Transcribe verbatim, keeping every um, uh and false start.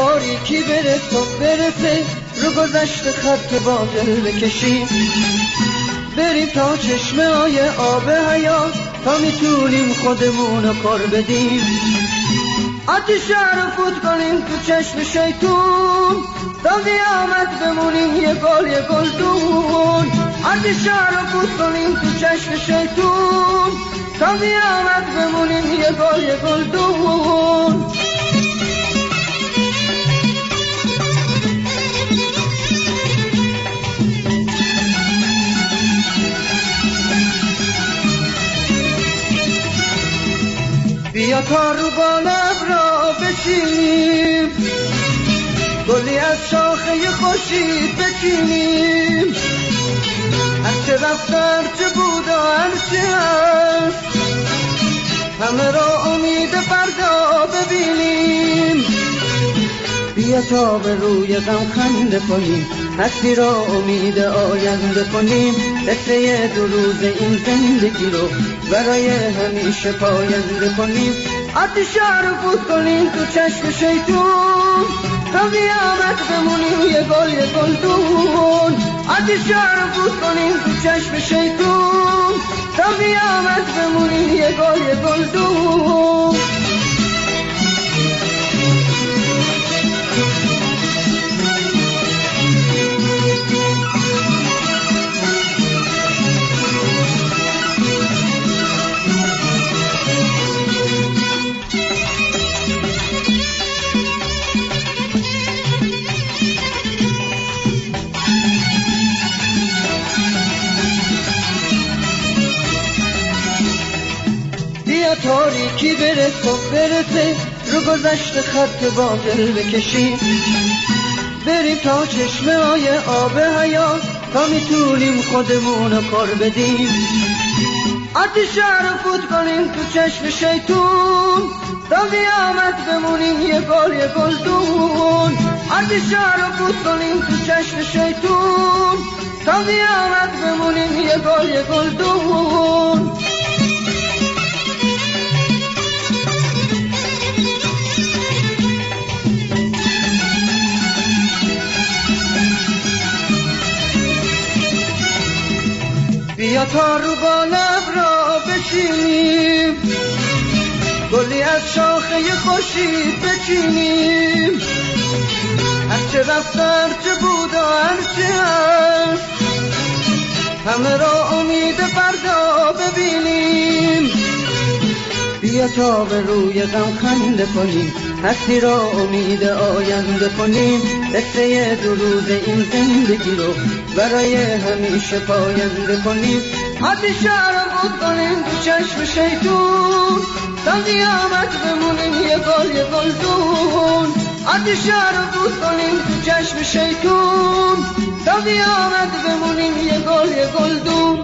تاریکی بره تا برسه رو گذشت خط باطل بکشیم، بریم تا چشمه های آب حیات تا میتونیم خودمون رو کار بدیم. آتش رو فوت کنیم تو چشم شیطون تا قیامت بمونیم یه گل یه گلدون. آتش رو فوت کنیم تو چشم شیطون تا قیامت بمونیم یه گل یه گلدون. بیا تا رو بالم را بچینیم، گلی از شاخه خورشید بچینیم، هرچه رفت هرچه بود و هرچه هست همه را امید فردا ببینیم. بیا تا به روی غم خنده کنیم، هستی را امید آینده کنیم، قصه دو روز این زندگی رو برای همیشه پاینده کنیم. آتش رو فوت کنیم تو چشم شیطون تا قیامت بمونیم یه گل یه گلدون. آتش رو فوت کنیم تو چشم شیطون تا قیامت بمونیم یه گل یه گلدون. بیا تاریکی بره تا برسه رو گذشت خط باطل بکشیم، بریم تا چشمه های آب حیات تا میتونیم خودمون رو کار بدیم. آتش رو فوت کنیم تو چشم شیطون تا قیامت بمونیم یه گل یه گلدون. آتش رو فوت کنیم تو چشم شیطون تا قیامت بمونیم یه گل یه گلدون. بیا تا رو بالم را بچینیم، گلی از شاخه خورشید بچینیم، هرچه رفت هرچه بود و هرچه هست همه را امید فردا ببینیم. بیا تا به روی غم خنده کنیم، هستی را امید آینده کنیم، قصه دو روز این زندگی رو برای همیشه پاینده کنیم. آتش رو فوت کنیم تو چشم شیطون تا قیامت بمونیم یه گل یه گلدون. آتش رو فوت کنیم تو چشم شیطون تا قیامت بمونیم یه گل یه گلدون.